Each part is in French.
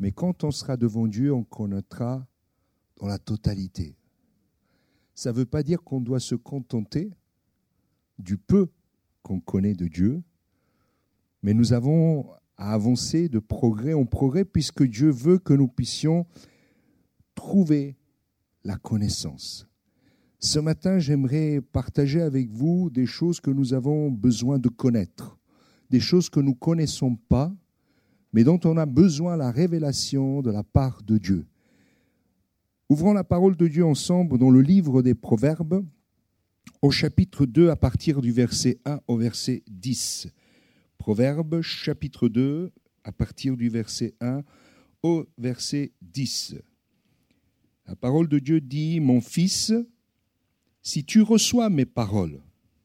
Mais quand on sera devant Dieu, on connaîtra dans la totalité. Ça ne veut pas dire qu'on doit se contenter du peu qu'on connaît de Dieu, mais nous avons à avancer de progrès en progrès puisque Dieu veut que nous puissions trouver la connaissance. Ce matin, j'aimerais partager avec vous des choses que nous avons besoin de connaître, des choses que nous ne connaissons pas, mais dont on a besoin la révélation de la part de Dieu. Ouvrons la parole de Dieu ensemble dans le livre des Proverbes, au chapitre 2, à partir du verset 1 au verset 10. Proverbes, chapitre 2, à partir du verset 1 au verset 10. La parole de Dieu dit « Mon fils, si tu reçois mes paroles,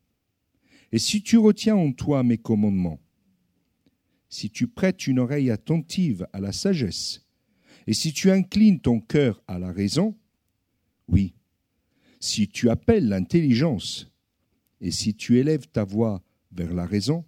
et si tu retiens en toi mes commandements, si tu prêtes une oreille attentive à la sagesse, et si tu inclines ton cœur à la raison, oui, si tu appelles l'intelligence, et si tu élèves ta voix vers la raison,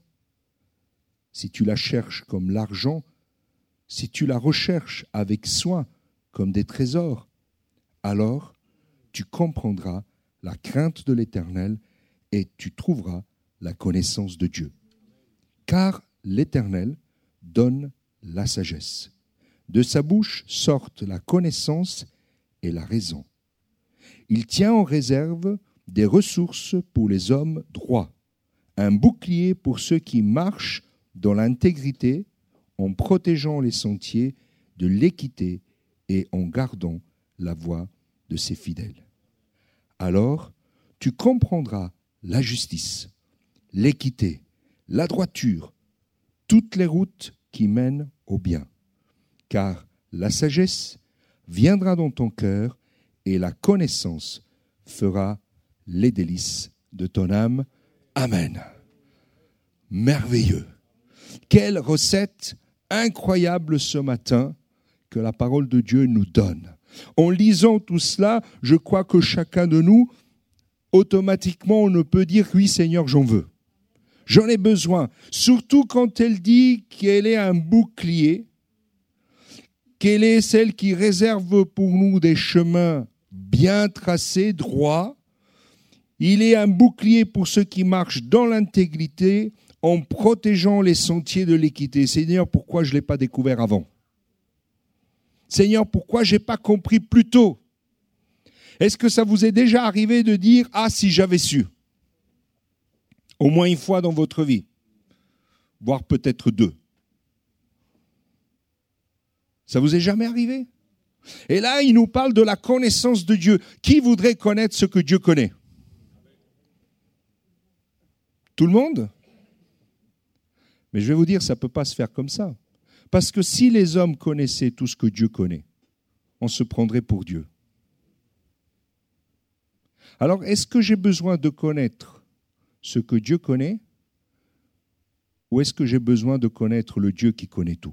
si tu la cherches comme l'argent, si tu la recherches avec soin comme des trésors, alors tu comprendras la crainte de l'Éternel et tu trouveras la connaissance de Dieu. Car l'Éternel donne la sagesse. De sa bouche sortent la connaissance et la raison. Il tient en réserve des ressources pour les hommes droits, un bouclier pour ceux qui marchent dans l'intégrité, en protégeant les sentiers de l'équité et en gardant la voie de ses fidèles. Alors, tu comprendras la justice, l'équité, la droiture, toutes les routes qui mènent au bien. Car la sagesse viendra dans ton cœur et la connaissance fera les délices de ton âme. Amen. Merveilleux. Quelle recette incroyable ce matin que la parole de Dieu nous donne. En lisant tout cela, je crois que chacun de nous, automatiquement, on ne peut dire « Oui, Seigneur, j'en veux. J'en ai besoin. » Surtout quand elle dit qu'elle est un bouclier, qu'elle est celle qui réserve pour nous des chemins bien tracés, droits. Il est un bouclier pour ceux qui marchent dans l'intégrité en protégeant les sentiers de l'équité. Seigneur, pourquoi je ne l'ai pas découvert avant ? Seigneur, pourquoi je n'ai pas compris plus tôt ? Est-ce que ça vous est déjà arrivé de dire « Ah, si j'avais su » ? Au moins une fois dans votre vie, voire peut-être deux. Ça vous est jamais arrivé ? Et là, il nous parle de la connaissance de Dieu. Qui voudrait connaître ce que Dieu connaît ? Tout le monde ? Mais je vais vous dire, ça ne peut pas se faire comme ça. Parce que si les hommes connaissaient tout ce que Dieu connaît, on se prendrait pour Dieu. Alors, est-ce que j'ai besoin de connaître ce que Dieu connaît ? Ou est-ce que j'ai besoin de connaître le Dieu qui connaît tout ?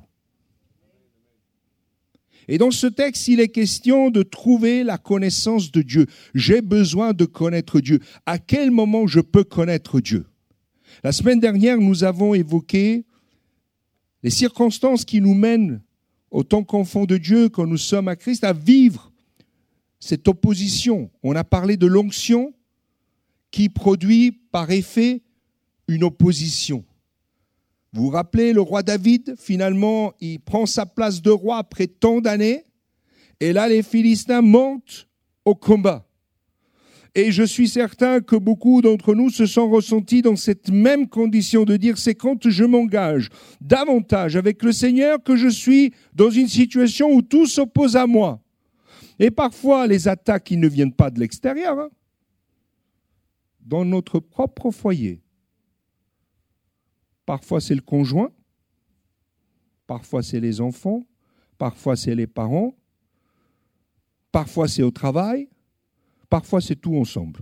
Et dans ce texte, il est question de trouver la connaissance de Dieu. J'ai besoin de connaître Dieu. À quel moment je peux connaître Dieu ? La semaine dernière, nous avons évoqué les circonstances qui nous mènent, en tant qu'enfants de Dieu, quand nous sommes à Christ, à vivre cette opposition. On a parlé de l'onction qui produit par effet une opposition. Vous vous rappelez, le roi David, finalement, il prend sa place de roi après tant d'années, et là, les Philistins montent au combat. Et je suis certain que beaucoup d'entre nous se sont ressentis dans cette même condition de dire, c'est quand je m'engage davantage avec le Seigneur que je suis dans une situation où tout s'oppose à moi. Et parfois, les attaques, ils ne viennent pas de l'extérieur, hein. Dans notre propre foyer. Parfois, c'est le conjoint, parfois, c'est les enfants, parfois, c'est les parents, parfois, c'est au travail, parfois, c'est tout ensemble.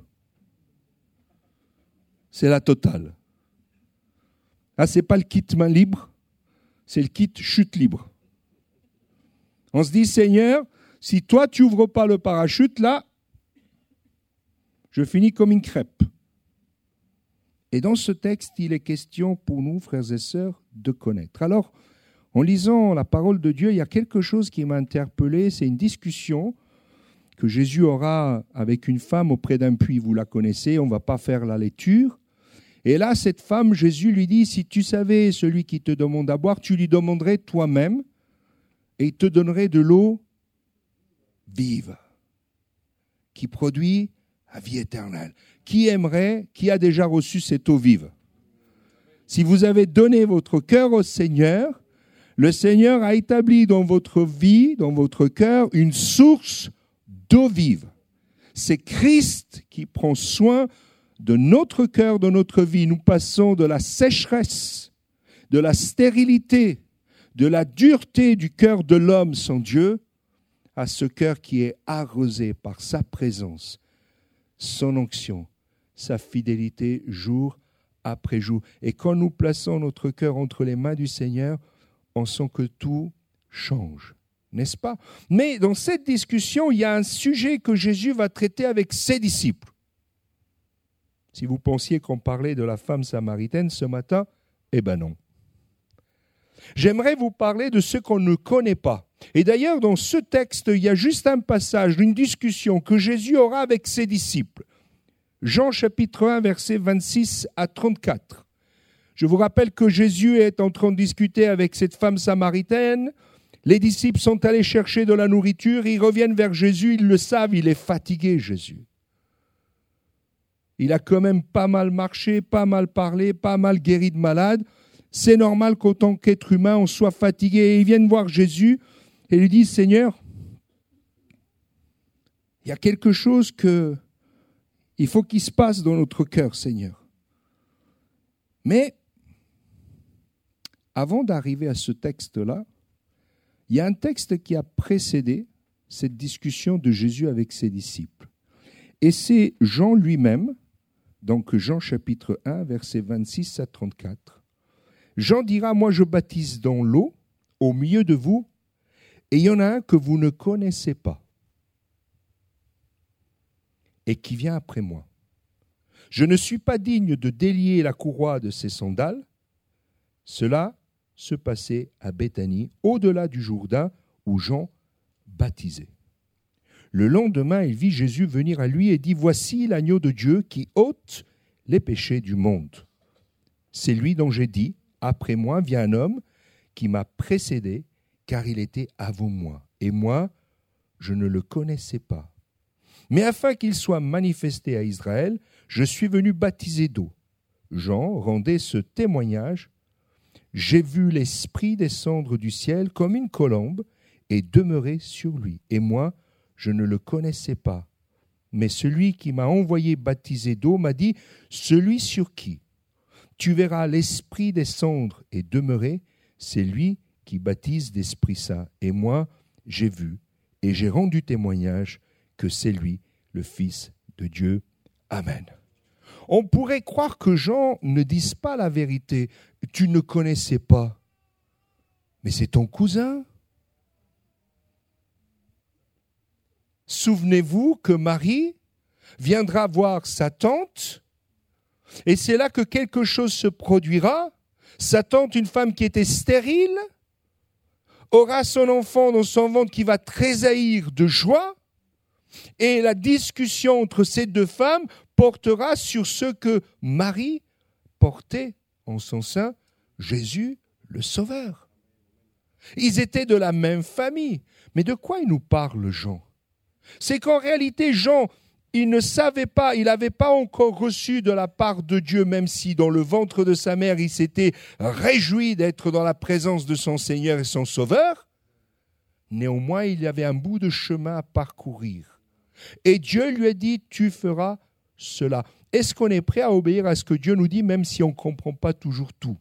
C'est la totale. Là, ce n'est pas le kit main libre, c'est le kit chute libre. On se dit, Seigneur, si toi, tu n'ouvres pas le parachute, là, je finis comme une crêpe. Et dans ce texte, il est question pour nous, frères et sœurs, de connaître. Alors, En lisant la parole de Dieu, il y a quelque chose qui m'a interpellé, c'est une discussion que Jésus aura avec une femme auprès d'un puits. Vous la connaissez, on ne va pas faire la lecture. Et là, cette femme, Jésus lui dit, si tu savais celui qui te demande à boire, tu lui demanderais toi-même et il te donnerait de l'eau vive, qui produit la vie éternelle. Qui aimerait, qui a déjà reçu cette eau vive? Si vous avez donné votre cœur au Seigneur, le Seigneur a établi dans votre vie, dans votre cœur, une source d'eau vive. C'est Christ qui prend soin de notre cœur, de notre vie. Nous passons de la sécheresse, de la stérilité, de la dureté du cœur de l'homme sans Dieu, à ce cœur qui est arrosé par sa présence, son onction, sa fidélité jour après jour. Et quand nous plaçons notre cœur entre les mains du Seigneur, on sent que tout change, n'est-ce pas? Mais dans cette discussion, il y a un sujet que Jésus va traiter avec ses disciples. Si vous pensiez qu'on parlait de la femme samaritaine ce matin, eh bien non. J'aimerais vous parler de ce qu'on ne connaît pas. Et d'ailleurs, dans ce texte, il y a juste un passage d'une discussion que Jésus aura avec ses disciples. Jean chapitre 1, versets 26 à 34. Je vous rappelle que Jésus est en train de discuter avec cette femme samaritaine. Les disciples sont allés chercher de la nourriture, ils reviennent vers Jésus, ils le savent, il est fatigué, Jésus. Il a quand même pas mal marché, pas mal parlé, pas mal guéri de malades. C'est normal qu'en tant qu'être humain, on soit fatigué. Et ils viennent voir Jésus et lui disent, Seigneur, il y a quelque chose il faut qu'il se passe dans notre cœur, Seigneur. Mais avant d'arriver à ce texte-là, il y a un texte qui a précédé cette discussion de Jésus avec ses disciples. Et c'est Jean lui-même, donc Jean chapitre 1, versets 26 à 34. Jean dira, moi je baptise dans l'eau, au milieu de vous, et il y en a un que vous ne connaissez pas, et qui vient après moi. Je ne suis pas digne de délier la courroie de ses sandales. Cela se passait à Béthanie, au-delà du Jourdain, où Jean baptisait. Le lendemain, il vit Jésus venir à lui et dit, voici l'agneau de Dieu qui ôte les péchés du monde. C'est lui dont j'ai dit, après moi vient un homme qui m'a précédé, car il était avant moi. Et moi, je ne le connaissais pas. Mais afin qu'il soit manifesté à Israël, je suis venu baptiser d'eau. Jean rendait ce témoignage. J'ai vu l'Esprit descendre du ciel comme une colombe et demeurer sur lui. Et moi, je ne le connaissais pas. Mais celui qui m'a envoyé baptiser d'eau m'a dit, celui sur qui tu verras l'Esprit descendre et demeurer, c'est lui qui baptise d'Esprit Saint. Et moi, j'ai vu et j'ai rendu témoignage que c'est lui, le Fils de Dieu. Amen. On pourrait croire que Jean ne dise pas la vérité. Tu ne connaissais pas. Mais c'est ton cousin. Souvenez-vous que Marie viendra voir sa tante, et c'est là que quelque chose se produira. Sa tante, une femme qui était stérile, aura son enfant dans son ventre qui va tressaillir de joie, et la discussion entre ces deux femmes portera sur ce que Marie portait en son sein, Jésus le Sauveur. Ils étaient de la même famille. Mais de quoi il nous parle, Jean? C'est qu'en réalité, Jean, il ne savait pas, il n'avait pas encore reçu de la part de Dieu, même si dans le ventre de sa mère, il s'était réjoui d'être dans la présence de son Seigneur et son Sauveur. Néanmoins, il y avait un bout de chemin à parcourir. Et Dieu lui a dit, tu feras cela. Est-ce qu'on est prêt à obéir à ce que Dieu nous dit, même si on ne comprend pas toujours tout?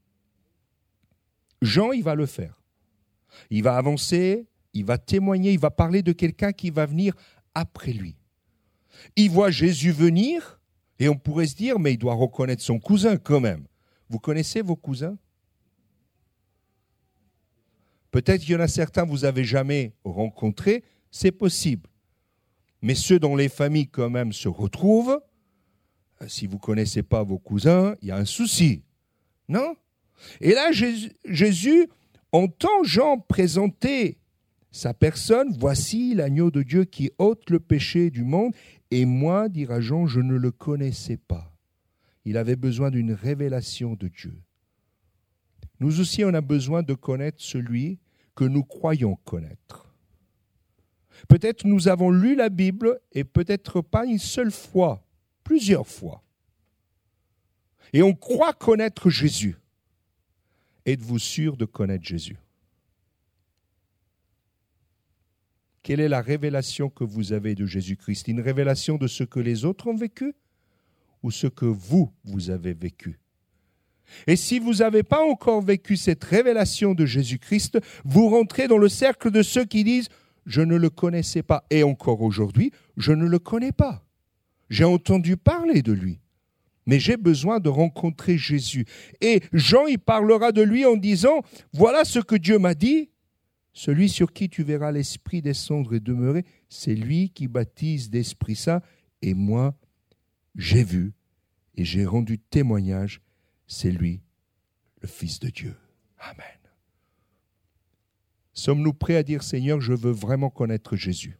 Jean, il va le faire. Il va avancer, il va témoigner, il va parler de quelqu'un qui va venir après lui. Il voit Jésus venir, et on pourrait se dire, mais il doit reconnaître son cousin quand même. Vous connaissez vos cousins? Peut-être qu'il y en a certains que vous n'avez jamais rencontrés, c'est possible. Mais ceux dont les familles quand même se retrouvent, si vous ne connaissez pas vos cousins, il y a un souci. Non? Et là, Jésus, entend Jean présenter sa personne, voici l'agneau de Dieu qui ôte le péché du monde. Et moi, dira Jean, je ne le connaissais pas. Il avait besoin d'une révélation de Dieu. Nous aussi, on a besoin de connaître celui que nous croyons connaître. Peut-être nous avons lu la Bible et peut-être pas une seule fois, plusieurs fois. Et on croit connaître Jésus. Êtes-vous sûr de connaître Jésus? Quelle est la révélation que vous avez de Jésus-Christ? Une révélation de ce que les autres ont vécu ou ce que vous avez vécu? Et si vous n'avez pas encore vécu cette révélation de Jésus-Christ, vous rentrez dans le cercle de ceux qui disent « Je ne le connaissais pas » et encore aujourd'hui, « Je ne le connais pas. J'ai entendu parler de lui, mais j'ai besoin de rencontrer Jésus. » Et Jean, il parlera de lui en disant « Voilà ce que Dieu m'a dit. Celui sur qui tu verras l'Esprit descendre et demeurer, c'est lui qui baptise d'Esprit Saint. Et moi, j'ai vu et j'ai rendu témoignage, c'est lui, le Fils de Dieu. » Amen. Sommes-nous prêts à dire, Seigneur, je veux vraiment connaître Jésus?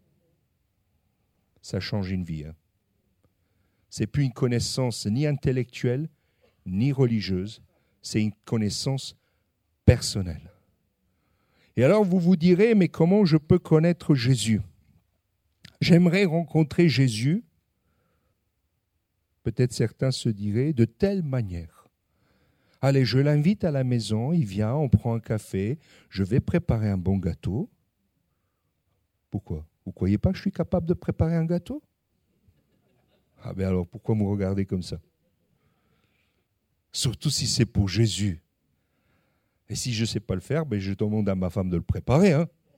Ça change une vie. C'est plus une connaissance ni intellectuelle, ni religieuse, c'est une connaissance personnelle. Et alors vous vous direz, mais comment je peux connaître Jésus? J'aimerais rencontrer Jésus. Peut-être certains se diraient, de telle manière. Allez, je l'invite à la maison, il vient, on prend un café, je vais préparer un bon gâteau. Pourquoi? Vous ne croyez pas que je suis capable de préparer un gâteau? Ah ben alors, pourquoi me regarder comme ça? Surtout si c'est pour Jésus. Et si je ne sais pas le faire, ben je demande à ma femme de le préparer.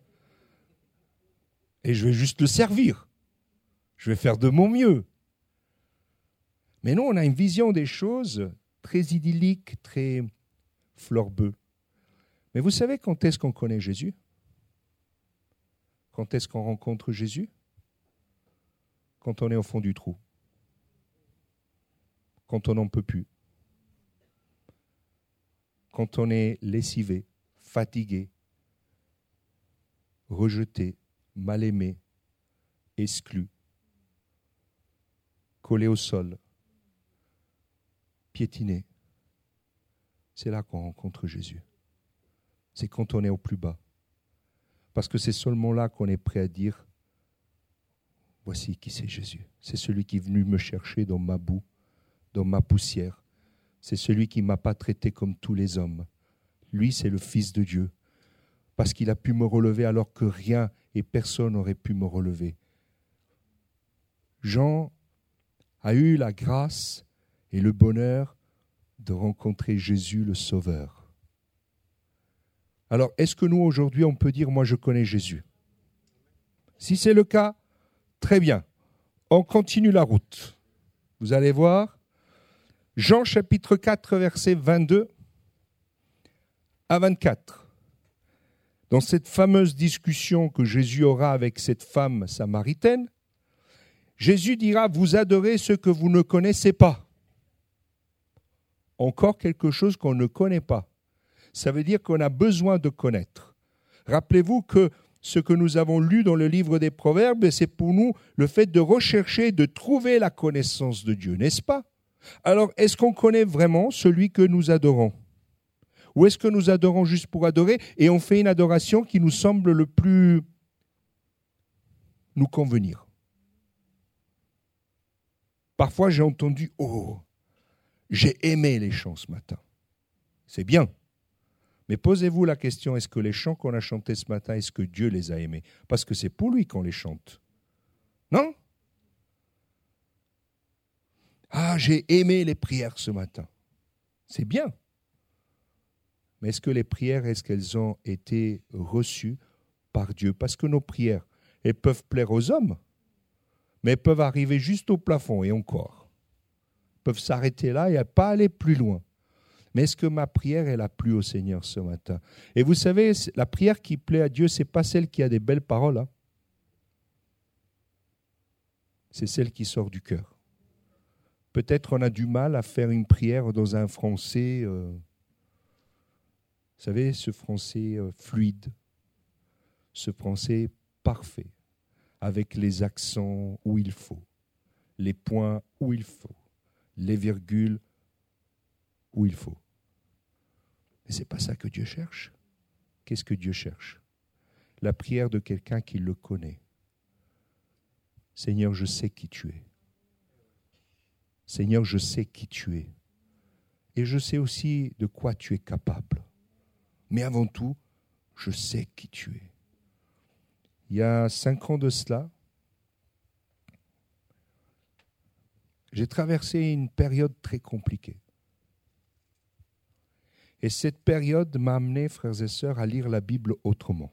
Et je vais juste le servir. Je vais faire de mon mieux. Mais nous, on a une vision des choses très idyllique, très fleur-bleue. Mais vous savez quand est-ce qu'on connaît Jésus? Quand est-ce qu'on rencontre Jésus? Quand on est au fond du trou. Quand on n'en peut plus. Quand on est lessivé, fatigué, rejeté, mal aimé, exclu, collé au sol, piétiné. C'est là qu'on rencontre Jésus. C'est quand on est au plus bas. Parce que c'est seulement là qu'on est prêt à dire « Voici qui c'est Jésus. C'est celui qui est venu me chercher dans ma boue, dans ma poussière. C'est celui qui ne m'a pas traité comme tous les hommes. Lui, c'est le Fils de Dieu. Parce qu'il a pu me relever alors que rien et personne n'aurait pu me relever. » Jean a eu la grâce et le bonheur de rencontrer Jésus le Sauveur. Alors, est-ce que nous, aujourd'hui, on peut dire « Moi, je connais Jésus » ? Si c'est le cas, très bien. On continue la route. Vous allez voir. Jean chapitre 4, versets 22 à 24. Dans cette fameuse discussion que Jésus aura avec cette femme samaritaine, Jésus dira « Vous adorez ce que vous ne connaissez pas ». Encore quelque chose qu'on ne connaît pas. Ça veut dire qu'on a besoin de connaître. Rappelez-vous que ce que nous avons lu dans le livre des Proverbes, c'est pour nous le fait de rechercher, de trouver la connaissance de Dieu, n'est-ce pas? Alors, est-ce qu'on connaît vraiment celui que nous adorons? Ou est-ce que nous adorons juste pour adorer et on fait une adoration qui nous semble le plus nous convenir? Parfois, j'ai entendu « Oh, j'ai aimé les chants ce matin. » C'est bien. Mais posez-vous la question, est-ce que les chants qu'on a chantés ce matin, est-ce que Dieu les a aimés? Parce que c'est pour lui qu'on les chante. Non? Ah, j'ai aimé les prières ce matin. C'est bien. Mais est-ce que les prières, est-ce qu'elles ont été reçues par Dieu? Parce que nos prières, elles peuvent plaire aux hommes, mais elles peuvent arriver juste au plafond et encore. Elles peuvent s'arrêter là et ne pas aller plus loin. Mais est-ce que ma prière, elle a plu au Seigneur ce matin? Et vous savez, la prière qui plaît à Dieu, ce n'est pas celle qui a des belles paroles. C'est celle qui sort du cœur. Peut-être on a du mal à faire une prière dans un français Vous savez, ce français fluide, ce français parfait, avec les accents où il faut, les points où il faut, les virgules où il faut. Mais ce n'est pas ça que Dieu cherche. Qu'est-ce que Dieu cherche? La prière de quelqu'un qui le connaît. Seigneur, je sais qui tu es. Seigneur, je sais qui tu es. Et je sais aussi de quoi tu es capable. Mais avant tout, je sais qui tu es. Il y a 5 ans de cela, j'ai traversé une période très compliquée. Et cette période m'a amené, frères et sœurs, à lire la Bible autrement.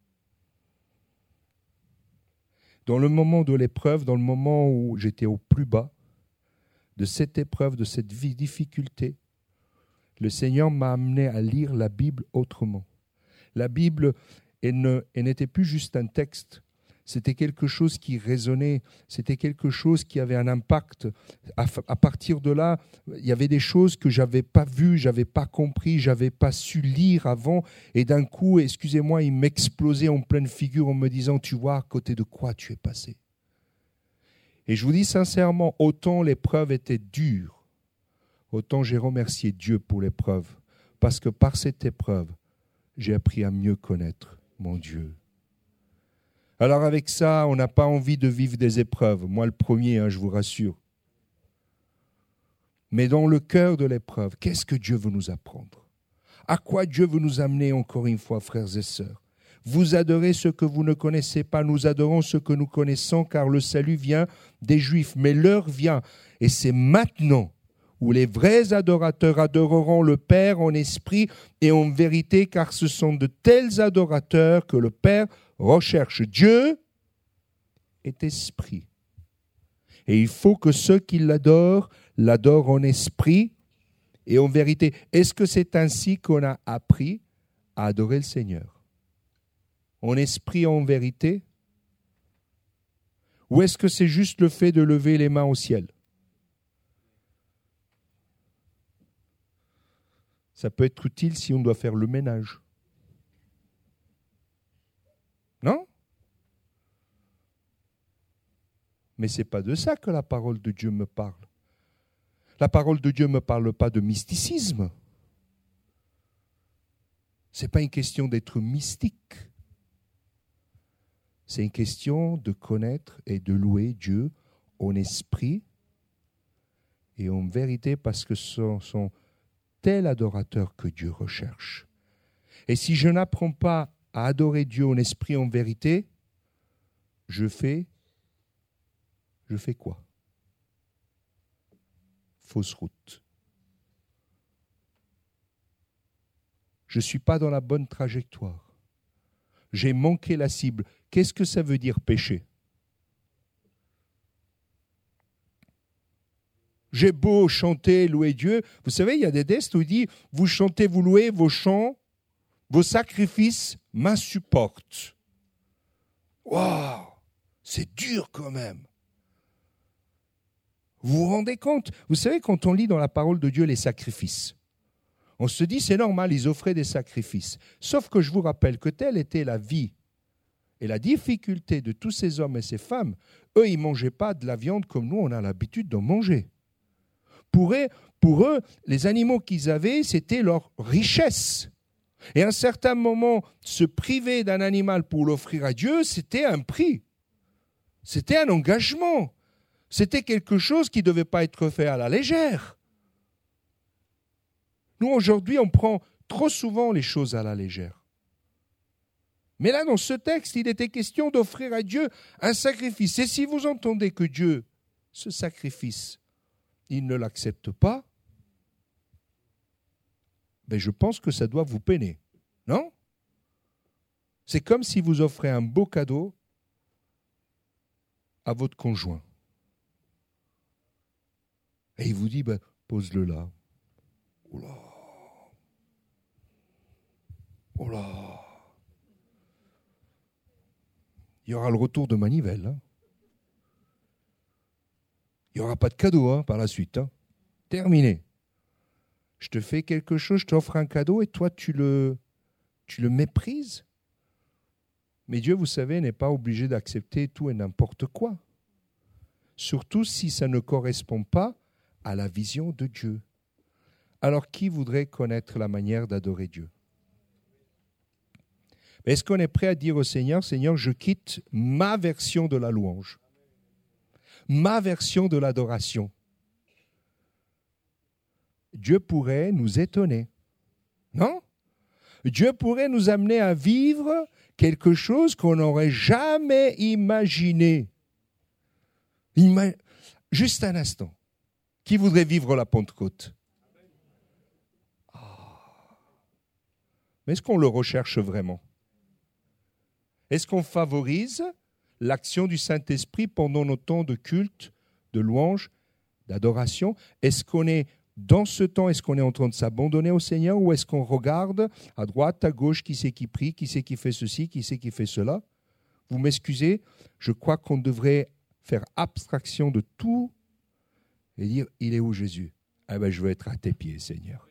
Dans le moment de l'épreuve, dans le moment où j'étais au plus bas, de cette épreuve, de cette difficulté, le Seigneur m'a amené à lire la Bible autrement. La Bible, elle n'était plus juste un texte, c'était quelque chose qui résonnait, c'était quelque chose qui avait un impact. À partir de là, il y avait des choses que je n'avais pas vues, je n'avais pas compris, je n'avais pas su lire avant. Et d'un coup, excusez-moi, il m'explosait en pleine figure en me disant, tu vois à côté de quoi tu es passé. Et je vous dis sincèrement, autant l'épreuve était dure, autant j'ai remercié Dieu pour l'épreuve. Parce que par cette épreuve, j'ai appris à mieux connaître mon Dieu. Alors avec ça, on n'a pas envie de vivre des épreuves. Moi le premier, je vous rassure. Mais dans le cœur de l'épreuve, qu'est-ce que Dieu veut nous apprendre? À quoi Dieu veut nous amener encore une fois, frères et sœurs? Vous adorez ce que vous ne connaissez pas, nous adorons ce que nous connaissons, car le salut vient des Juifs. Mais l'heure vient, et c'est maintenant, où les vrais adorateurs adoreront le Père en esprit et en vérité, car ce sont de tels adorateurs que le Père recherche. Dieu est esprit. Et il faut que ceux qui l'adorent en esprit et en vérité. Est-ce que c'est ainsi qu'on a appris à adorer le Seigneur? En esprit et en vérité? Ou est-ce que c'est juste le fait de lever les mains au ciel? Ça peut être utile si on doit faire le ménage. Non? Mais ce n'est pas de ça que la parole de Dieu me parle. La parole de Dieu ne me parle pas de mysticisme. Ce n'est pas une question d'être mystique. C'est une question de connaître et de louer Dieu en esprit et en vérité parce que ce sont tels adorateurs que Dieu recherche. Et si je n'apprends pas à adorer Dieu en esprit et en vérité, je fais quoi? Fausse route. Je ne suis pas dans la bonne trajectoire. J'ai manqué la cible. Qu'est-ce que ça veut dire pécher? J'ai beau chanter, louer Dieu. Vous savez, il y a des textes où il dit, vous chantez, vous louez, vos chants, vos sacrifices m'insupportent. Waouh, c'est dur quand même. Vous vous rendez compte? Vous savez, quand on lit dans la parole de Dieu les sacrifices, on se dit, c'est normal, ils offraient des sacrifices. Sauf que je vous rappelle que telle était la vie et la difficulté de tous ces hommes et ces femmes. Eux, ils ne mangeaient pas de la viande comme nous, on a l'habitude d'en manger. Pour eux, les animaux qu'ils avaient, c'était leur richesse. Et à un certain moment, se priver d'un animal pour l'offrir à Dieu, c'était un prix. C'était un engagement. C'était quelque chose qui ne devait pas être fait à la légère. Nous, aujourd'hui, on prend trop souvent les choses à la légère. Mais là, dans ce texte, il était question d'offrir à Dieu un sacrifice. Et si vous entendez que Dieu, ce sacrifice, il ne l'accepte pas, ben je pense que ça doit vous peiner. Non? C'est comme si vous offrez un beau cadeau à votre conjoint. Et il vous dit, ben, pose-le là. Oh là. Oh là. Il y aura le retour de manivelle. Hein. Il n'y aura pas de cadeau par la suite. Terminé. Je te fais quelque chose, je t'offre un cadeau et toi tu le méprises. Mais Dieu, vous savez, n'est pas obligé d'accepter tout et n'importe quoi. Surtout si ça ne correspond pas à la vision de Dieu. Alors qui voudrait connaître la manière d'adorer Dieu? Est-ce qu'on est prêt à dire au Seigneur, Seigneur, je quitte ma version de la louange, ma version de l'adoration? Dieu pourrait nous étonner, non? Dieu pourrait nous amener à vivre quelque chose qu'on n'aurait jamais imaginé. Juste un instant. Qui voudrait vivre la Pentecôte? Mais est-ce qu'on le recherche vraiment? Est-ce qu'on favorise l'action du Saint-Esprit pendant nos temps de culte, de louange, d'adoration? Est-ce qu'on est dans ce temps, est-ce qu'on est en train de s'abandonner au Seigneur ou est-ce qu'on regarde à droite, à gauche, qui c'est qui prie, qui c'est qui fait ceci, qui c'est qui fait cela? Vous m'excusez, je crois qu'on devrait faire abstraction de tout et dire, il est où Jésus? Ah ben, je veux être à tes pieds, Seigneur.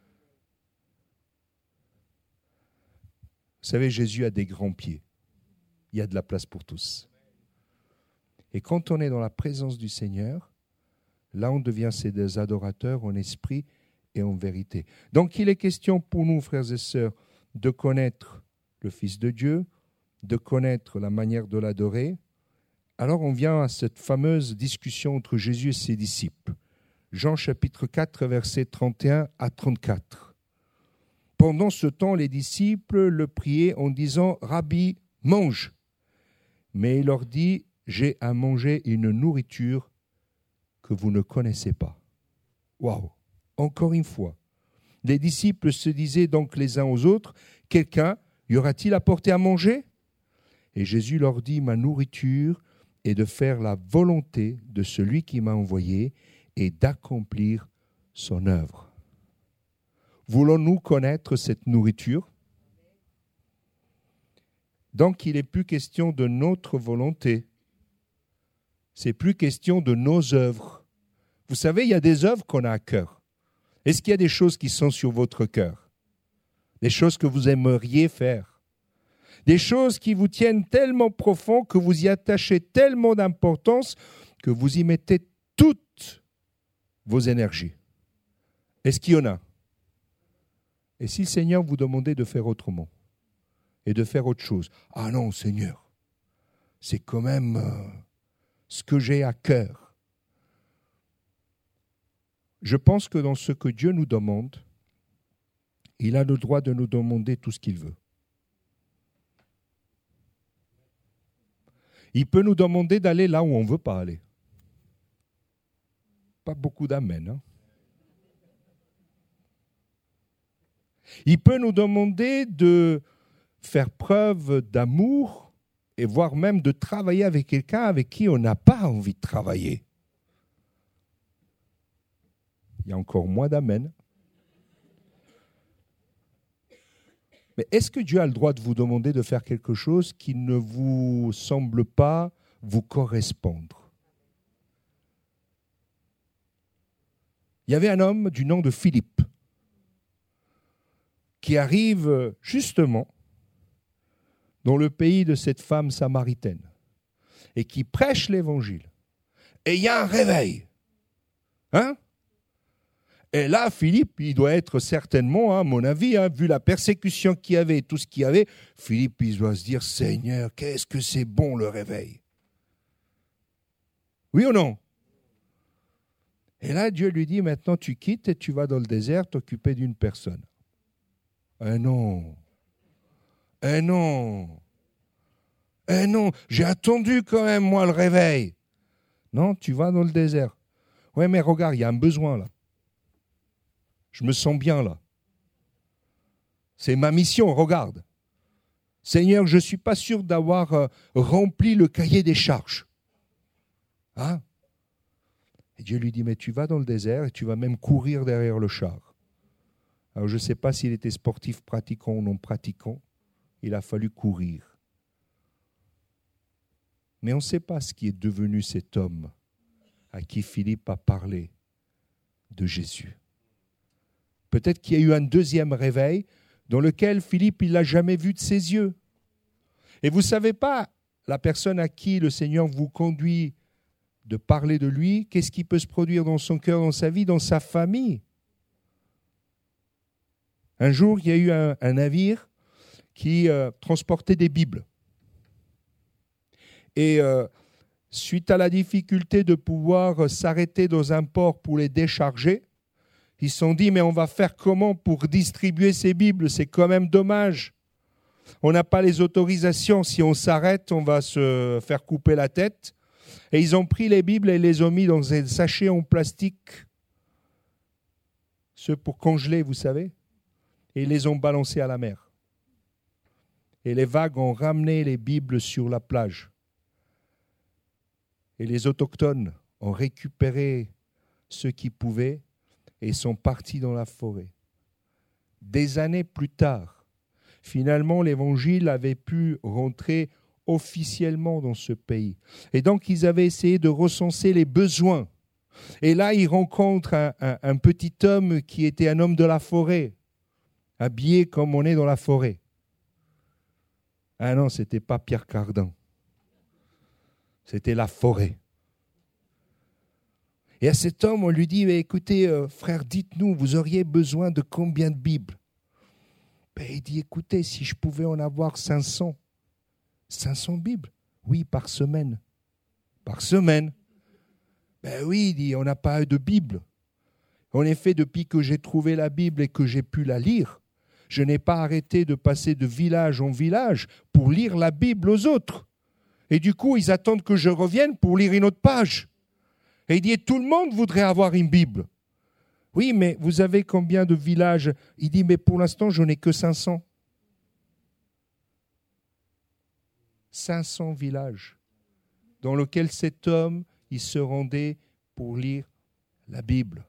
Vous savez, Jésus a des grands pieds. Il y a de la place pour tous. Et quand on est dans la présence du Seigneur, là, on devient des adorateurs en esprit et en vérité. Donc, il est question pour nous, frères et sœurs, de connaître le Fils de Dieu, de connaître la manière de l'adorer. Alors, on vient à cette fameuse discussion entre Jésus et ses disciples. Jean chapitre 4, versets 31 à 34. Pendant ce temps, les disciples le priaient en disant « Rabbi, mange !» Mais il leur dit « J'ai à manger une nourriture que vous ne connaissez pas. » Waouh! Encore une fois. Les disciples se disaient donc les uns aux autres, « Quelqu'un y aura-t-il apporté à manger ?» Et Jésus leur dit, « Ma nourriture est de faire la volonté de celui qui m'a envoyé et d'accomplir son œuvre. » Voulons-nous connaître cette nourriture? Donc, il n'est plus question de notre volonté. C'est plus question de nos œuvres. Vous savez, il y a des œuvres qu'on a à cœur. Est-ce qu'il y a des choses qui sont sur votre cœur? Des choses que vous aimeriez faire? Des choses qui vous tiennent tellement profond, que vous y attachez tellement d'importance, que vous y mettez toutes vos énergies? Est-ce qu'il y en a? Et si le Seigneur vous demandait de faire autrement et de faire autre chose? Ah non, Seigneur, c'est quand même ce que j'ai à cœur. Je pense que dans ce que Dieu nous demande, il a le droit de nous demander tout ce qu'il veut. Il peut nous demander d'aller là où on ne veut pas aller. Pas beaucoup d'amen, hein? Il peut nous demander de faire preuve d'amour et voire même de travailler avec quelqu'un avec qui on n'a pas envie de travailler. Il y a encore moins d'amen. Mais est-ce que Dieu a le droit de vous demander de faire quelque chose qui ne vous semble pas vous correspondre? Il y avait un homme du nom de Philippe qui arrive justement dans le pays de cette femme samaritaine et qui prêche l'évangile. Et il y a un réveil. Hein? Et là, Philippe, il doit être certainement, à mon avis, vu la persécution qu'il y avait et tout ce qu'il y avait, Philippe, il doit se dire, Seigneur, qu'est-ce que c'est bon le réveil. Oui ou non? Et là, Dieu lui dit, maintenant tu quittes et tu vas dans le désert t'occuper d'une personne. Eh non. Eh non. Eh non, j'ai attendu quand même, moi, le réveil. Non, tu vas dans le désert. Ouais, mais regarde, il y a un besoin là. Je me sens bien là. C'est ma mission, regarde. Seigneur, je ne suis pas sûr d'avoir rempli le cahier des charges. Hein? Et Dieu lui dit, mais tu vas dans le désert et tu vas même courir derrière le char. Alors je ne sais pas s'il était sportif pratiquant ou non pratiquant. Il a fallu courir. Mais on ne sait pas ce qui est devenu cet homme à qui Philippe a parlé de Jésus. Peut-être qu'il y a eu un deuxième réveil dans lequel Philippe, il ne l'a jamais vu de ses yeux. Et vous ne savez pas, la personne à qui le Seigneur vous conduit de parler de lui, qu'est-ce qui peut se produire dans son cœur, dans sa vie, dans sa famille. Un jour, il y a eu un navire qui transportait des Bibles. Et suite à la difficulté de pouvoir s'arrêter dans un port pour les décharger, ils se sont dit, mais on va faire comment pour distribuer ces Bibles? C'est quand même dommage. On n'a pas les autorisations. Si on s'arrête, on va se faire couper la tête. Et ils ont pris les Bibles et les ont mis dans des sachets en plastique, ceux pour congeler, vous savez, et ils les ont balancés à la mer. Et les vagues ont ramené les Bibles sur la plage. Et les autochtones ont récupéré ce qu'ils pouvaient et sont partis dans la forêt. Des années plus tard, finalement, l'Évangile avait pu rentrer officiellement dans ce pays. Et donc, ils avaient essayé de recenser les besoins. Et là, ils rencontrent un petit homme qui était un homme de la forêt, habillé comme on est dans la forêt. Ah non, ce n'était pas Pierre Cardin. C'était la forêt. Et à cet homme, on lui dit, mais écoutez, frère, dites-nous, vous auriez besoin de combien de Bibles? Il dit, écoutez, si je pouvais en avoir 500 Bibles? Oui, par semaine. Par semaine? Oui, il dit, on n'a pas de Bible. En effet, depuis que j'ai trouvé la Bible et que j'ai pu la lire, je n'ai pas arrêté de passer de village en village pour lire la Bible aux autres. Et du coup, ils attendent que je revienne pour lire une autre page. Et il dit, tout le monde voudrait avoir une Bible. Oui, mais vous avez combien de villages? Il dit, mais pour l'instant, je n'ai que 500. 500 villages dans lesquels cet homme, il se rendait pour lire la Bible.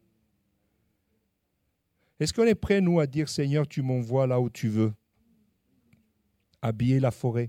Est-ce qu'on est prêt, nous, à dire, Seigneur, tu m'envoies là où tu veux? Habiller la forêt,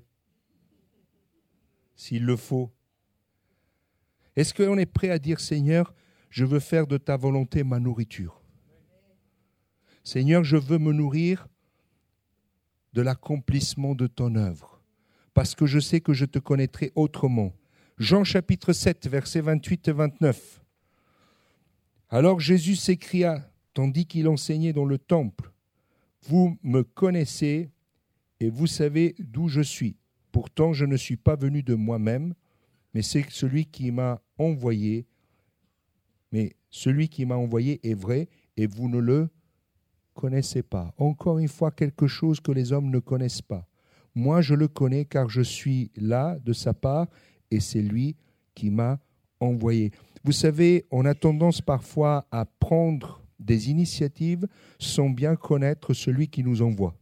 s'il le faut. Est-ce qu'on est prêt à dire, Seigneur, je veux faire de ta volonté ma nourriture? Seigneur, je veux me nourrir de l'accomplissement de ton œuvre, parce que je sais que je te connaîtrai autrement. Jean chapitre 7, versets 28 et 29. Alors Jésus s'écria, tandis qu'il enseignait dans le temple, « Vous me connaissez et vous savez d'où je suis. Pourtant, je ne suis pas venu de moi-même, mais c'est celui qui m'a envoyé. Mais celui qui m'a envoyé est vrai et vous ne le connaissez pas. » Encore une fois, quelque chose que les hommes ne connaissent pas. Moi, je le connais car je suis là de sa part et c'est lui qui m'a envoyé. Vous savez, on a tendance parfois à prendre des initiatives sans bien connaître celui qui nous envoie.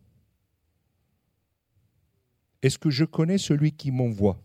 Est-ce que je connais celui qui m'envoie?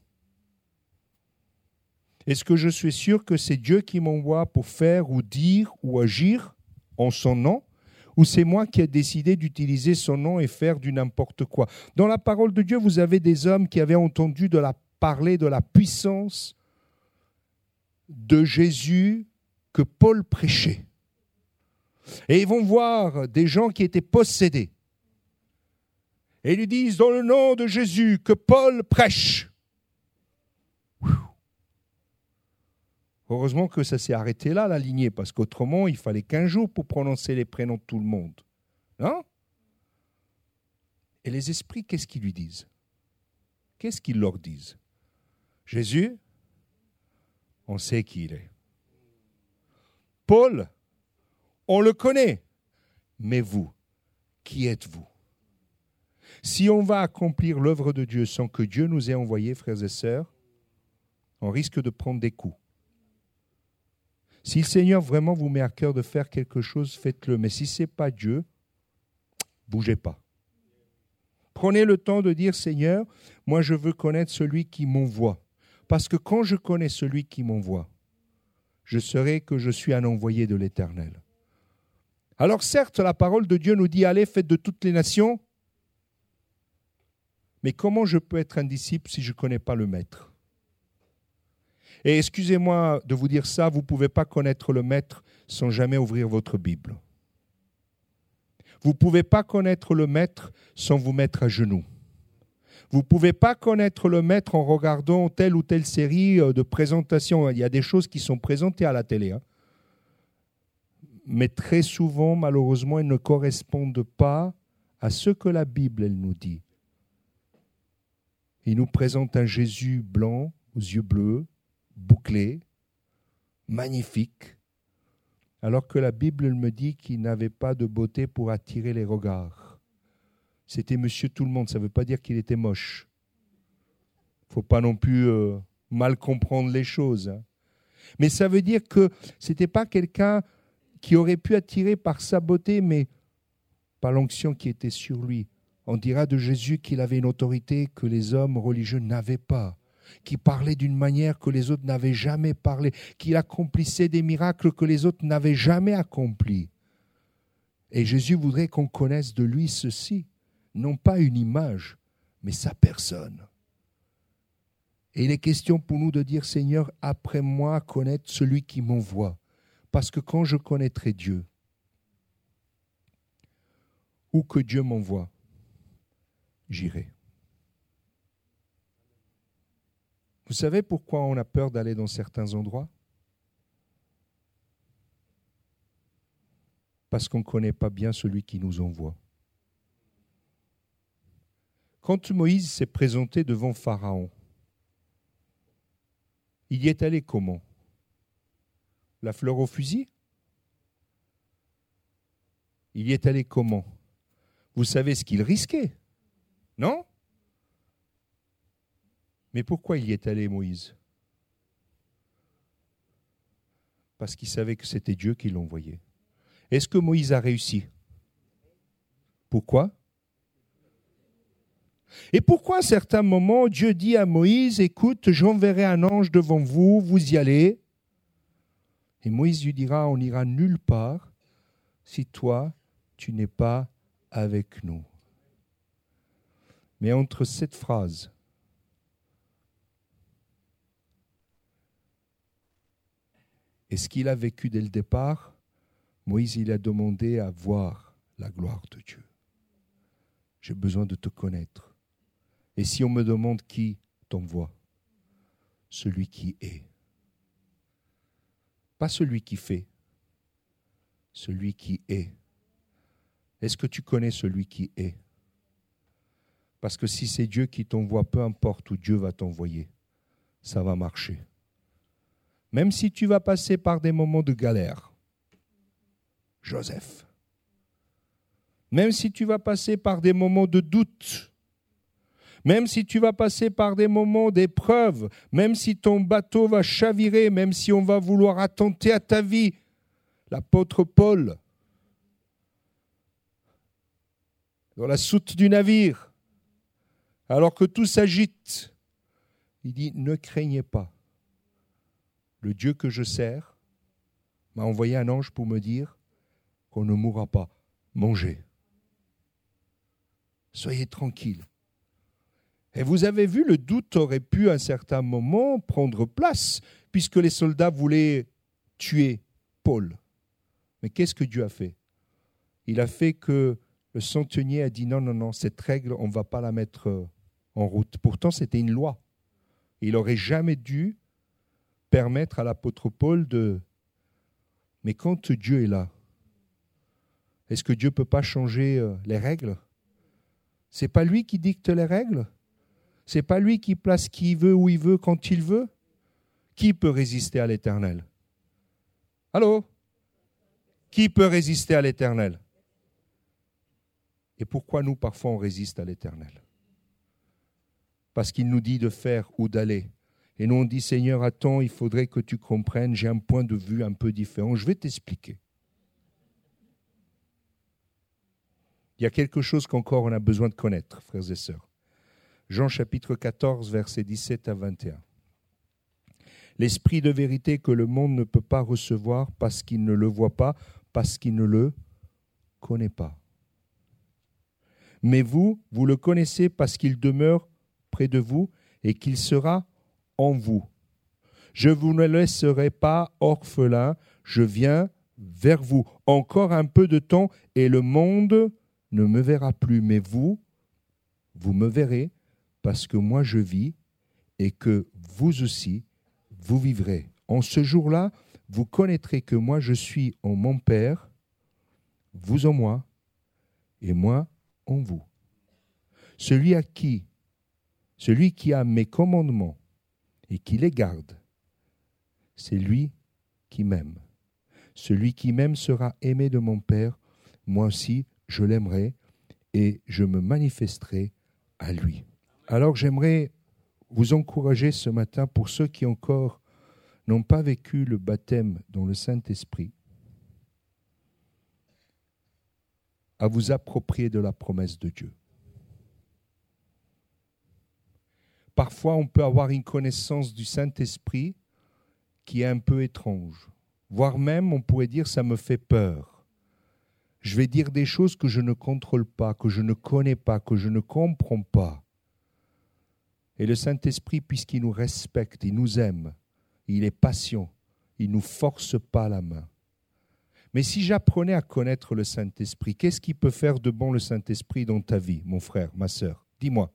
Est-ce que je suis sûr que c'est Dieu qui m'envoie pour faire ou dire ou agir en son nom? Ou c'est moi qui ai décidé d'utiliser son nom et faire du n'importe quoi? Dans la parole de Dieu, vous avez des hommes qui avaient entendu parler de la puissance de Jésus que Paul prêchait. Et ils vont voir des gens qui étaient possédés. Et ils lui disent, dans le nom de Jésus, que Paul prêche. Heureusement que ça s'est arrêté là, la lignée, parce qu'autrement, il fallait 15 jours pour prononcer les prénoms de tout le monde. Hein? Et les esprits, qu'est-ce qu'ils lui disent? Qu'est-ce qu'ils leur disent? Jésus, on sait qui il est. Paul, on le connaît. Mais vous, qui êtes-vous? Si on va accomplir l'œuvre de Dieu sans que Dieu nous ait envoyés, frères et sœurs, on risque de prendre des coups. Si le Seigneur vraiment vous met à cœur de faire quelque chose, faites-le. Mais si ce n'est pas Dieu, bougez pas. Prenez le temps de dire, Seigneur, moi je veux connaître celui qui m'envoie. Parce que quand je connais celui qui m'envoie, je saurai que je suis un envoyé de l'Éternel. Alors certes, la parole de Dieu nous dit, allez, faites de toutes les nations. Mais comment je peux être un disciple si je ne connais pas le Maître? Et excusez-moi de vous dire ça, vous ne pouvez pas connaître le Maître sans jamais ouvrir votre Bible. Vous ne pouvez pas connaître le Maître sans vous mettre à genoux. Vous ne pouvez pas connaître le Maître en regardant telle ou telle série de présentations. Il y a des choses qui sont présentées à la télé. Mais très souvent, malheureusement, elles ne correspondent pas à ce que la Bible elle nous dit. Il nous présente un Jésus blanc, aux yeux bleus, bouclé, magnifique, alors que la Bible me dit qu'il n'avait pas de beauté pour attirer les regards. C'était monsieur tout le monde, ça ne veut pas dire qu'il était moche. Il ne faut pas non plus mal comprendre les choses. Mais ça veut dire que ce n'était pas quelqu'un qui aurait pu attirer par sa beauté, mais par l'onction qui était sur lui. On dira de Jésus qu'il avait une autorité que les hommes religieux n'avaient pas, qu'il parlait d'une manière que les autres n'avaient jamais parlé, qu'il accomplissait des miracles que les autres n'avaient jamais accomplis. Et Jésus voudrait qu'on connaisse de lui ceci, non pas une image, mais sa personne. Et il est question pour nous de dire, Seigneur, après moi, connaître celui qui m'envoie. Parce que quand je connaîtrai Dieu, où que Dieu m'envoie, j'irai. Vous savez pourquoi on a peur d'aller dans certains endroits? Parce qu'on ne connaît pas bien celui qui nous envoie. Quand Moïse s'est présenté devant Pharaon, il y est allé comment? La fleur au fusil? Il y est allé comment? Vous savez ce qu'il risquait, non? Mais pourquoi il y est allé, Moïse? Parce qu'il savait que c'était Dieu qui l'envoyait. Est-ce que Moïse a réussi? Pourquoi? Et pourquoi à certains moments Dieu dit à Moïse, écoute, j'enverrai un ange devant vous, vous y allez. Et Moïse lui dira, on n'ira nulle part si toi, tu n'es pas avec nous. Mais entre cette phrase et ce qu'il a vécu dès le départ, Moïse, il a demandé à voir la gloire de Dieu. J'ai besoin de te connaître. Et si on me demande qui t'envoie, celui qui est. Pas celui qui fait, celui qui est. Est-ce que tu connais celui qui est? Parce que si c'est Dieu qui t'envoie, peu importe où Dieu va t'envoyer, ça va marcher. Même si tu vas passer par des moments de galère, Joseph. Même si tu vas passer par des moments de doute, même si tu vas passer par des moments d'épreuve, même si ton bateau va chavirer, même si on va vouloir attenter à ta vie, l'apôtre Paul, dans la soute du navire, alors que tout s'agite, il dit, ne craignez pas. Le Dieu que je sers m'a envoyé un ange pour me dire qu'on ne mourra pas. Mangez. Soyez tranquilles. Et vous avez vu, le doute aurait pu à un certain moment prendre place, puisque les soldats voulaient tuer Paul. Mais qu'est-ce que Dieu a fait? Il a fait que le centenier a dit non, cette règle, on ne va pas la mettre en route. Pourtant, c'était une loi. Il n'aurait jamais dû permettre à l'apôtre Paul de... Mais quand Dieu est là, est-ce que Dieu ne peut pas changer les règles? Ce n'est pas lui qui dicte les règles? Ce n'est pas lui qui place qui il veut, où il veut, quand il veut? Qui peut résister à l'Éternel? Allô? Qui peut résister à l'Éternel? Et pourquoi nous, parfois, on résiste à l'Éternel? Parce qu'il nous dit de faire ou d'aller. Et nous, on dit, Seigneur, attends, il faudrait que tu comprennes, j'ai un point de vue un peu différent. Je vais t'expliquer. Il y a quelque chose qu'encore on a besoin de connaître, frères et sœurs. Jean chapitre 14, versets 17 à 21. L'esprit de vérité que le monde ne peut pas recevoir parce qu'il ne le voit pas, parce qu'il ne le connaît pas. Mais vous, vous le connaissez parce qu'il demeure près de vous et qu'il sera en vous. Je vous ne laisserai pas orphelin, je viens vers vous. Encore un peu de temps et le monde ne me verra plus. Mais vous me verrez parce que moi je vis et que vous aussi, vous vivrez. En ce jour-là, vous connaîtrez que moi je suis en mon Père, vous en moi et moi en vous. Celui qui a mes commandements et qui les garde, c'est lui qui m'aime. Celui qui m'aime sera aimé de mon Père. Moi aussi, je l'aimerai et je me manifesterai à lui. Alors j'aimerais vous encourager ce matin, pour ceux qui encore n'ont pas vécu le baptême dans le Saint-Esprit, à vous approprier de la promesse de Dieu. Parfois, on peut avoir une connaissance du Saint-Esprit qui est un peu étrange. Voire même, on pourrait dire, ça me fait peur. Je vais dire des choses que je ne contrôle pas, que je ne connais pas, que je ne comprends pas. Et le Saint-Esprit, puisqu'il nous respecte, il nous aime, il est patient, il ne nous force pas la main. Mais si j'apprenais à connaître le Saint-Esprit, qu'est-ce qui peut faire de bon le Saint-Esprit dans ta vie, mon frère, ma sœur? Dis-moi.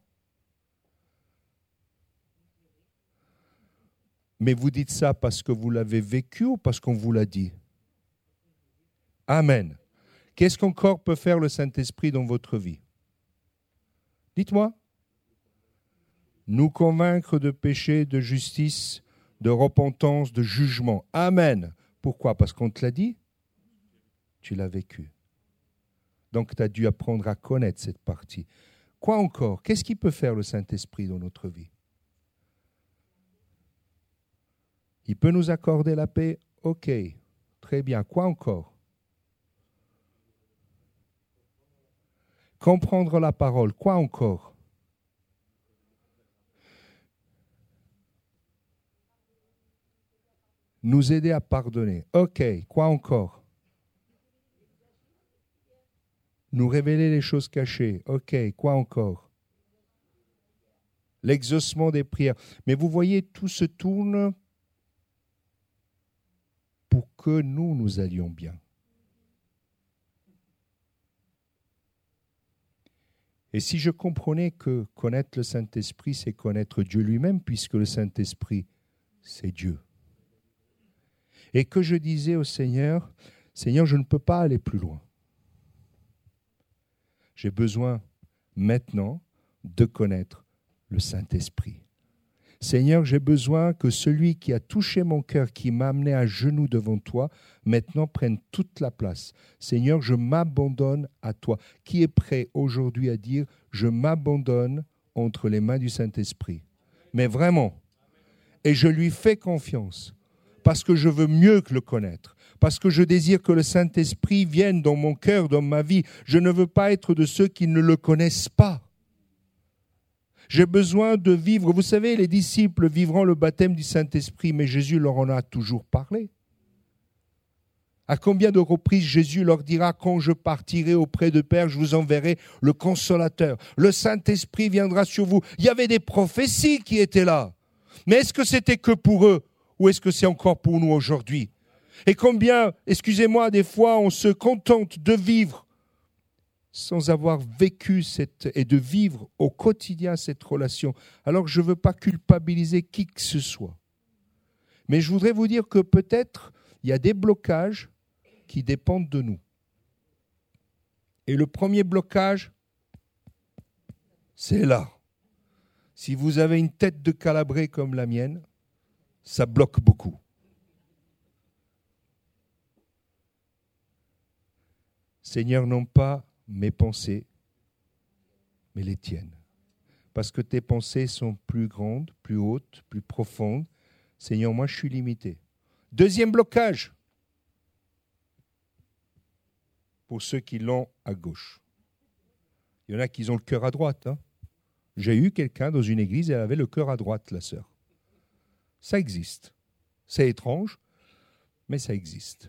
Mais vous dites ça parce que vous l'avez vécu ou parce qu'on vous l'a dit? Amen. Qu'est-ce qu'encore peut faire le Saint-Esprit dans votre vie? Dites-moi. Nous convaincre de péché, de justice, de repentance, de jugement. Amen. Pourquoi? Parce qu'on te l'a dit? Tu l'as vécu. Donc tu as dû apprendre à connaître cette partie. Quoi encore? Qu'est-ce qui peut faire le Saint-Esprit dans notre vie? Il peut nous accorder la paix? Ok, très bien. Quoi encore? Comprendre la parole. Quoi encore? Nous aider à pardonner. Ok, quoi encore? Nous révéler les choses cachées. Ok, quoi encore? L'exaucement des prières. Mais vous voyez, tout se tourne pour que nous allions bien. Et si je comprenais que connaître le Saint-Esprit, c'est connaître Dieu lui-même, puisque le Saint-Esprit, c'est Dieu. Et que je disais au Seigneur, Seigneur, je ne peux pas aller plus loin. J'ai besoin maintenant de connaître le Saint-Esprit. Seigneur, j'ai besoin que celui qui a touché mon cœur, qui m'a amené à genoux devant toi, maintenant prenne toute la place. Seigneur, je m'abandonne à toi. Qui est prêt aujourd'hui à dire, je m'abandonne entre les mains du Saint-Esprit? Mais vraiment, et je lui fais confiance, parce que je veux mieux que le connaître, parce que je désire que le Saint-Esprit vienne dans mon cœur, dans ma vie. Je ne veux pas être de ceux qui ne le connaissent pas. J'ai besoin de vivre. Vous savez, les disciples vivront le baptême du Saint-Esprit, mais Jésus leur en a toujours parlé. À combien de reprises Jésus leur dira, quand je partirai auprès de Père, je vous enverrai le Consolateur. Le Saint-Esprit viendra sur vous. Il y avait des prophéties qui étaient là. Mais est-ce que c'était que pour eux ou est-ce que c'est encore pour nous aujourd'hui? Et combien, excusez-moi, des fois on se contente de vivre sans avoir vécu et de vivre au quotidien cette relation. Alors je ne veux pas culpabiliser qui que ce soit. Mais je voudrais vous dire que peut-être il y a des blocages qui dépendent de nous. Et le premier blocage, c'est là. Si vous avez une tête de calabré comme la mienne, ça bloque beaucoup. Seigneur, non pas mes pensées, mais les tiennes. Parce que tes pensées sont plus grandes, plus hautes, plus profondes. Seigneur, moi je suis limité. Deuxième blocage, pour ceux qui l'ont à gauche. Il y en a qui ont le cœur à droite. J'ai eu quelqu'un dans une église, elle avait le cœur à droite, la sœur. Ça existe. C'est étrange, mais ça existe.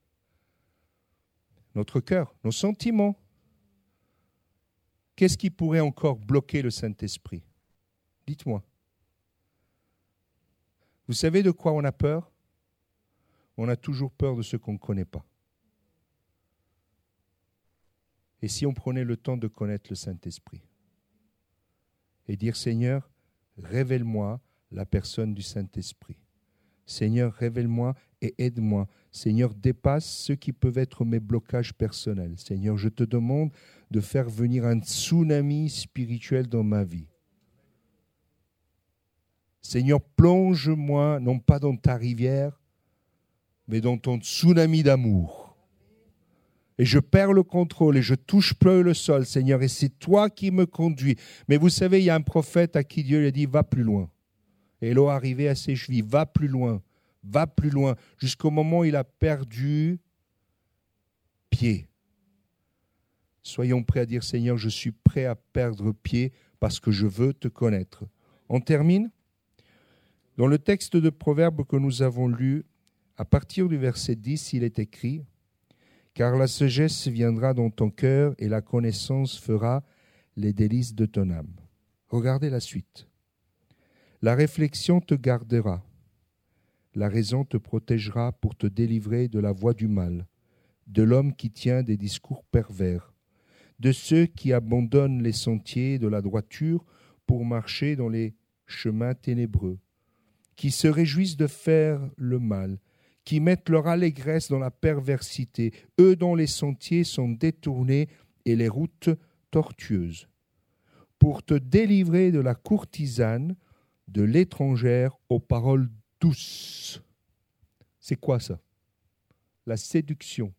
Notre cœur, nos sentiments. Qu'est-ce qui pourrait encore bloquer le Saint-Esprit? Dites-moi. Vous savez de quoi on a peur? On a toujours peur de ce qu'on ne connaît pas. Et si on prenait le temps de connaître le Saint-Esprit et dire, Seigneur, révèle-moi la personne du Saint-Esprit. Seigneur, révèle-moi et aide-moi. Seigneur, dépasse ceux qui peuvent être mes blocages personnels. Seigneur, je te demande de faire venir un tsunami spirituel dans ma vie. Seigneur, plonge-moi, non pas dans ta rivière, mais dans ton tsunami d'amour. Et je perds le contrôle et je touche plus le sol, Seigneur, et c'est toi qui me conduis. Mais vous savez, il y a un prophète à qui Dieu lui a dit, va plus loin. Et l'eau arrivait à ses chevilles, va plus loin, jusqu'au moment où il a perdu pied. Soyons prêts à dire, Seigneur, je suis prêt à perdre pied parce que je veux te connaître. On termine. Dans le texte de Proverbes que nous avons lu, à partir du verset 10, il est écrit « Car la sagesse viendra dans ton cœur et la connaissance fera les délices de ton âme. » Regardez la suite. « La réflexion te gardera. La raison te protégera pour te délivrer de la voie du mal, de l'homme qui tient des discours pervers, de ceux qui abandonnent les sentiers de la droiture pour marcher dans les chemins ténébreux, qui se réjouissent de faire le mal, qui mettent leur allégresse dans la perversité, eux dont les sentiers sont détournés et les routes tortueuses, pour te délivrer de la courtisane, de l'étrangère aux paroles douces. » C'est quoi ça? La séduction.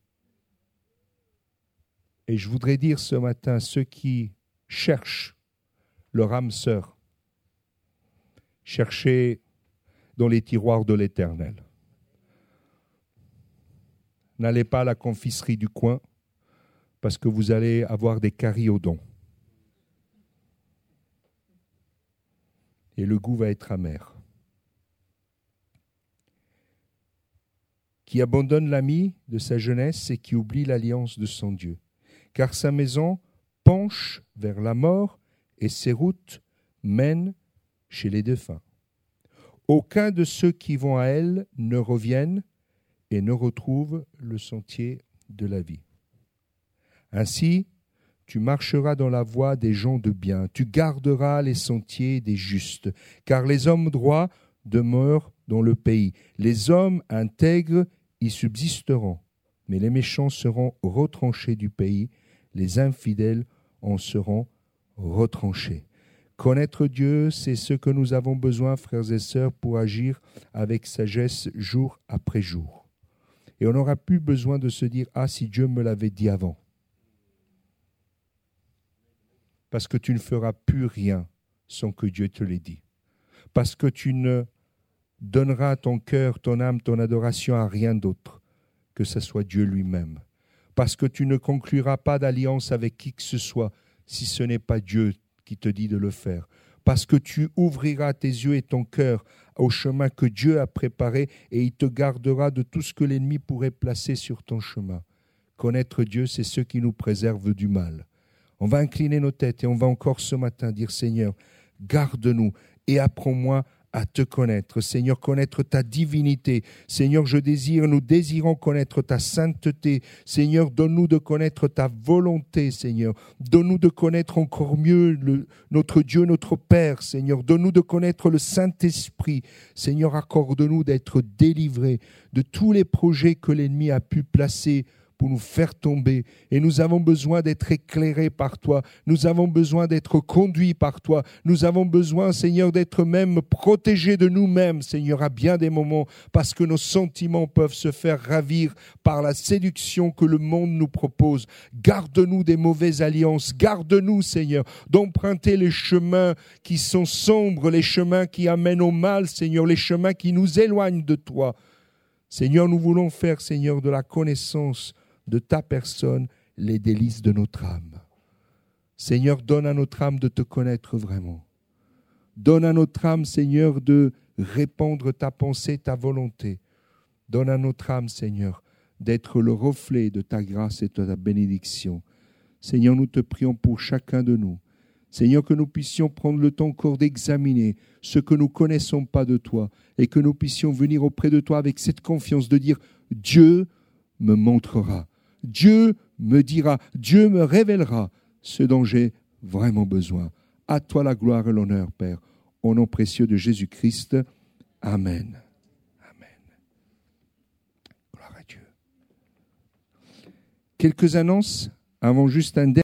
Et je voudrais dire ce matin, ceux qui cherchent leur âme sœur, cherchez dans les tiroirs de l'Éternel. N'allez pas à la confiserie du coin parce que vous allez avoir des caries-au-dents. Et le goût va être amer. Qui abandonne l'ami de sa jeunesse et qui oublie l'alliance de son Dieu. Car sa maison penche vers la mort et ses routes mènent chez les défunts. Aucun de ceux qui vont à elle ne reviennent et ne retrouvent le sentier de la vie. Ainsi, tu marcheras dans la voie des gens de bien, tu garderas les sentiers des justes, car les hommes droits demeurent dans le pays. Les hommes intègres y subsisteront, mais les méchants seront retranchés du pays, les infidèles en seront retranchés. Connaître Dieu, c'est ce que nous avons besoin, frères et sœurs, pour agir avec sagesse jour après jour. Et on n'aura plus besoin de se dire « Ah, si Dieu me l'avait dit avant ». Parce que tu ne feras plus rien sans que Dieu te l'ait dit. Parce que tu ne donneras ton cœur, ton âme, ton adoration à rien d'autre que ce soit Dieu lui-même. Parce que tu ne concluras pas d'alliance avec qui que ce soit si ce n'est pas Dieu qui te dit de le faire. Parce que tu ouvriras tes yeux et ton cœur au chemin que Dieu a préparé et il te gardera de tout ce que l'ennemi pourrait placer sur ton chemin. Connaître Dieu, c'est ce qui nous préserve du mal. On va incliner nos têtes et on va encore ce matin dire « Seigneur, garde-nous et apprends-moi à te connaître. Seigneur, connaître ta divinité. Seigneur, nous désirons connaître ta sainteté. Seigneur, donne-nous de connaître ta volonté, Seigneur. Donne-nous de connaître encore mieux notre Dieu, notre Père, Seigneur. Donne-nous de connaître le Saint-Esprit. Seigneur, accorde-nous d'être délivrés de tous les projets que l'ennemi a pu placer pour nous faire tomber. Et nous avons besoin d'être éclairés par toi. Nous avons besoin d'être conduits par toi. Nous avons besoin, Seigneur, d'être même protégés de nous-mêmes, Seigneur, à bien des moments, parce que nos sentiments peuvent se faire ravir par la séduction que le monde nous propose. Garde-nous des mauvaises alliances. Garde-nous, Seigneur, d'emprunter les chemins qui sont sombres, les chemins qui amènent au mal, Seigneur, les chemins qui nous éloignent de toi. Seigneur, nous voulons faire, Seigneur, de la connaissance de ta personne, les délices de notre âme. Seigneur, donne à notre âme de te connaître vraiment. Donne à notre âme, Seigneur, de répandre ta pensée, ta volonté. Donne à notre âme, Seigneur, d'être le reflet de ta grâce et de ta bénédiction. Seigneur, nous te prions pour chacun de nous. Seigneur, que nous puissions prendre le temps encore d'examiner ce que nous ne connaissons pas de toi et que nous puissions venir auprès de toi avec cette confiance de dire « Dieu me montrera ». Dieu me dira, Dieu me révélera ce dont j'ai vraiment besoin. À toi la gloire et l'honneur, Père, au nom précieux de Jésus-Christ. Amen. Amen. Gloire à Dieu. Quelques annonces avant juste un